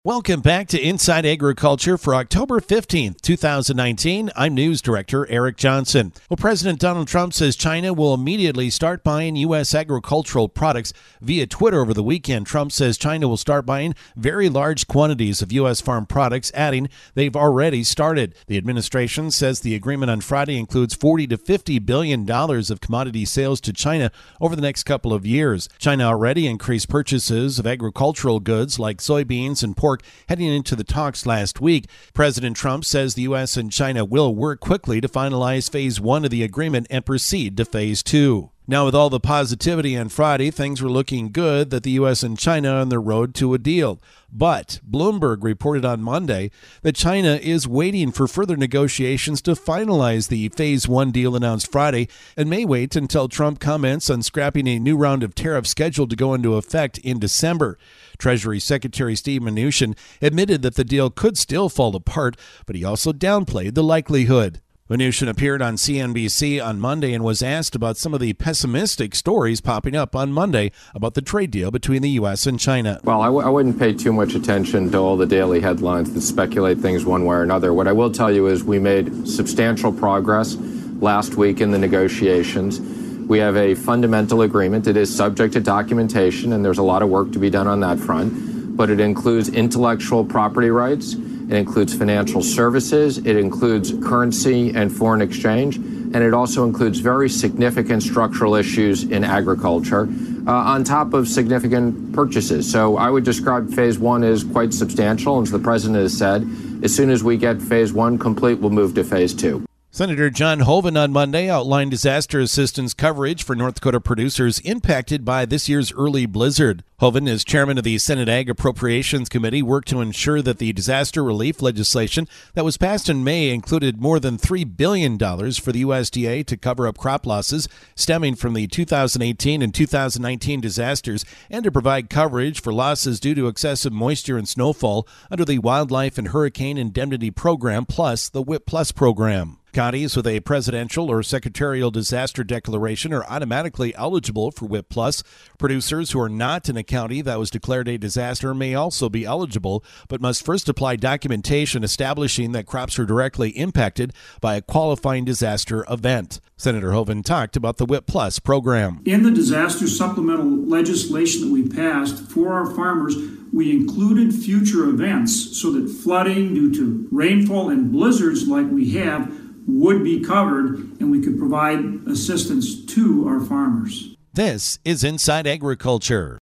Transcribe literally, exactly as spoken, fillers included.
Welcome back to Inside Agriculture for October fifteenth, twenty nineteen. I'm News Director Eric Johnson. Well, President Donald Trump says China will immediately start buying U S agricultural products. Via Twitter over the weekend, Trump says China will start buying very large quantities of U S farm products, adding they've already started. The administration says the agreement on Friday includes forty to fifty billion dollars of commodity sales to China over the next couple of years. China already increased purchases of agricultural goods like soybeans and pork heading into the talks last week. President Trump says the U S and China will work quickly to finalize phase one of the agreement and proceed to phase two. Now, with all the positivity on Friday, things were looking good that the U S and China are on the road to a deal. But Bloomberg reported on Monday that China is waiting for further negotiations to finalize the phase one deal announced Friday and may wait until Trump comments on scrapping a new round of tariffs scheduled to go into effect in December. Treasury Secretary Steve Mnuchin admitted that the deal could still fall apart, but he also downplayed the likelihood. Mnuchin appeared on C N B C on Monday and was asked about some of the pessimistic stories popping up on Monday about the trade deal between the U S and China. Well, I, w- I wouldn't pay too much attention to all the daily headlines that speculate things one way or another. What I will tell you is we made substantial progress last week in the negotiations. We have a fundamental agreement. It is subject to documentation, and there's a lot of work to be done on that front. But it includes intellectual property rights. It includes financial services, it includes currency and foreign exchange, and it also includes very significant structural issues in agriculture uh, on top of significant purchases. So I would describe phase one as quite substantial. And as the president has said, as soon as we get phase one complete, we'll move to phase two. Senator John Hoeven on Monday outlined disaster assistance coverage for North Dakota producers impacted by this year's early blizzard. Hoeven, as chairman of the Senate Ag Appropriations Committee, worked to ensure that the disaster relief legislation that was passed in May included more than three billion dollars for the U S D A to cover up crop losses stemming from the two thousand eighteen and two thousand nineteen disasters and to provide coverage for losses due to excessive moisture and snowfall under the Wildlife and Hurricane Indemnity Program plus the W I P Plus program. Counties with a presidential or secretarial disaster declaration are automatically eligible for W I P Plus. Producers who are not in a county that was declared a disaster may also be eligible, but must first apply documentation establishing that crops are directly impacted by a qualifying disaster event. Senator Hoeven talked about the W I P Plus program. In the disaster supplemental legislation that we passed for our farmers, we included future events so that flooding due to rainfall and blizzards like we have would be covered, and we could provide assistance to our farmers. This is Inside Agriculture.